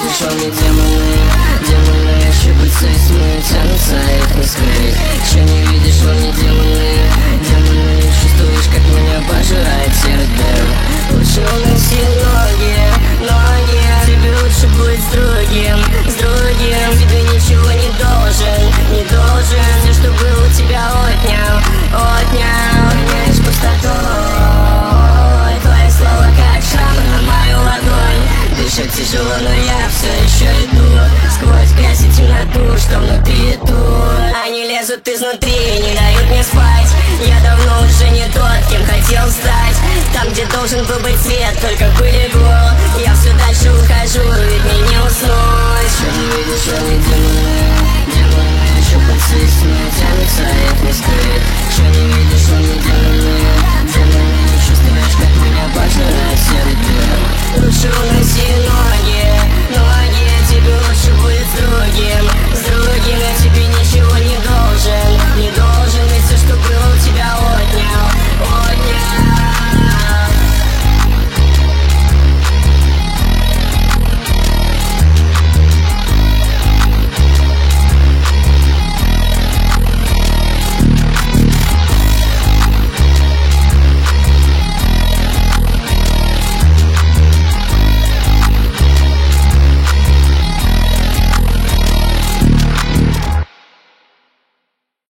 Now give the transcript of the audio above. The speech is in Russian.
видишь, волны демоны, демоны щупальца и смы тянутся, их не скрыть. Че не видишь, волны демоны, демоны чувствуешь, как меня пожирает серый дым. Лучше уноси ноги, ноги, тебе лучше быть с другим, с другим. Тебе ничего не должен, не должен. Все, что было у тебя, отнял, отнял. Меняешь пустотой, твои слова как шрамы на мою ладонь. Дышать тяжело, но я все еще иду сквозь грязь и темноту, что внутри тут. Они лезут изнутри, не дают мне спать. Я давно уже не тот, кем хотел стать. Там, где должен был быть свет, только пыль и гол. Я все дальше ухожу, ведь мне не уснуть. Что не видишь, волны демоны, демоны щупальца и сны тянутся, их не скрыть. Что не видишь, волны демоны, демоны